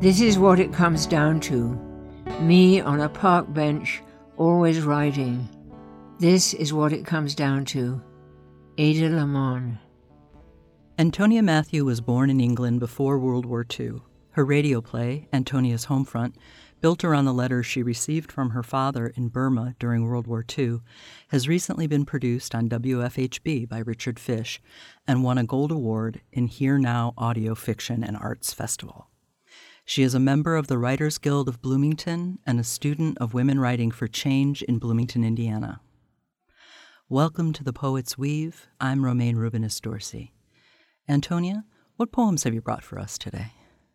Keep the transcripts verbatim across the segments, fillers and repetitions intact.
This is what it comes down to. Me on a park bench, always writing. This is what it comes down to. Ada Limon. Antonia Matthew was born in England before World War Two. Her radio play, Antonia's Homefront, built around the letters she received from her father in Burma during World War Two, has recently been produced on W F H B by Richard Fish and won a Gold Award in Here Now Audio Fiction and Arts Festival. She is a member of the Writers Guild of Bloomington and a student of Women Writing for Change in Bloomington, Indiana. Welcome to The Poet's Weave. I'm Romaine Rubinis Dorsey. Antonia, what poems have you brought for us today?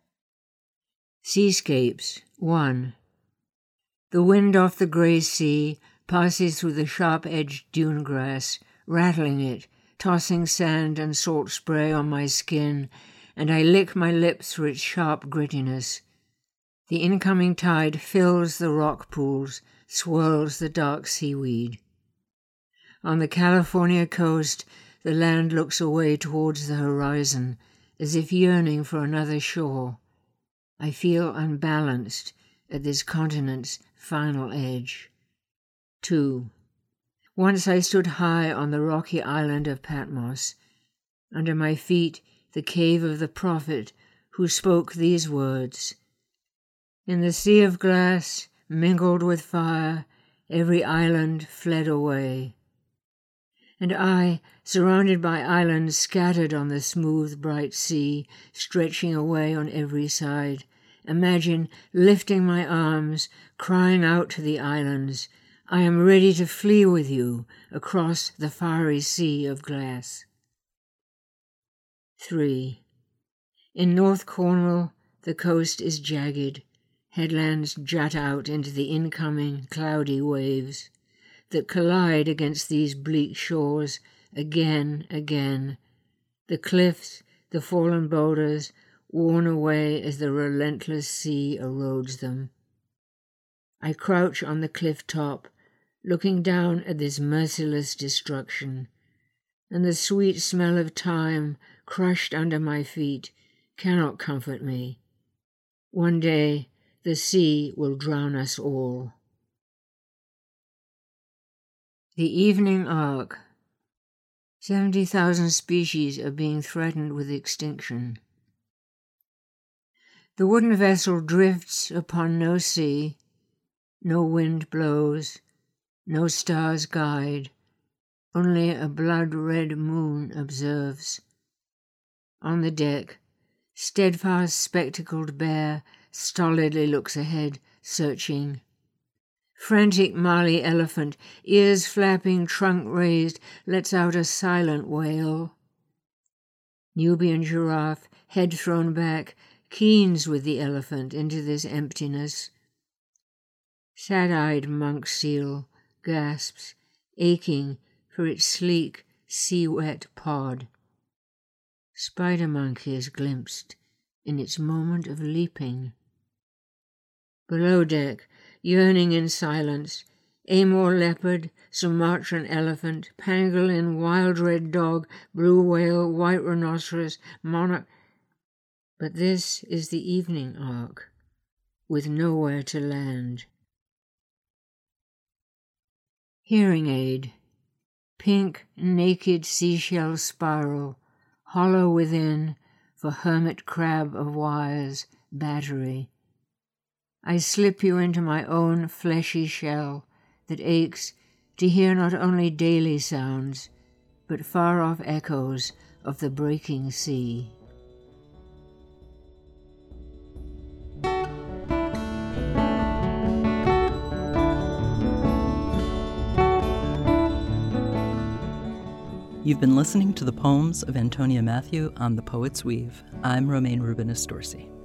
Seascapes, one. The wind off the grey sea passes through the sharp-edged dune grass, rattling it, tossing sand and salt spray on my skin, and I lick my lips for its sharp grittiness. The incoming tide fills the rock pools, swirls the dark seaweed. On the California coast, the land looks away towards the horizon, as if yearning for another shore. I feel unbalanced at this continent's final edge. Two. Once I stood high on the rocky island of Patmos. Under my feet, the cave of the prophet who spoke these words. In the sea of glass, mingled with fire, every island fled away. And I, surrounded by islands scattered on the smooth, bright sea, stretching away on every side, imagine lifting my arms, crying out to the islands, I am ready to flee with you across the fiery sea of glass. Three. In North Cornwall, the coast is jagged. Headlands jut out into the incoming cloudy waves that collide against these bleak shores again, again. The cliffs, the fallen boulders, worn away as the relentless sea erodes them. I crouch on the cliff top, looking down at this merciless destruction, and the sweet smell of time crushed under my feet cannot comfort me. One day the sea will drown us all. The Evening Arc. Seventy thousand species are being threatened with extinction. The wooden vessel drifts upon no sea, no wind blows, no stars guide, only a blood-red moon observes. On the deck, steadfast spectacled bear stolidly looks ahead, searching. Frantic Mali elephant, ears flapping, trunk raised, lets out a silent wail. Nubian giraffe, head thrown back, keens with the elephant into this emptiness. Sad-eyed monk seal gasps, aching for its sleek, sea-wet pod. Spider monkey is glimpsed in its moment of leaping. Below deck, yearning in silence, Amur leopard, Sumatran elephant, pangolin, wild red dog, blue whale, white rhinoceros, monarch. But this is the evening arc, with nowhere to land. Hearing aid. Pink, naked seashell spiral, hollow within, for hermit crab of wires, battery. I slip you into my own fleshy shell that aches to hear not only daily sounds, but far-off echoes of the breaking sea. You've been listening to the poems of Antonia Matthew on The Poet's Weave. I'm Romaine Rubinis Dorsey.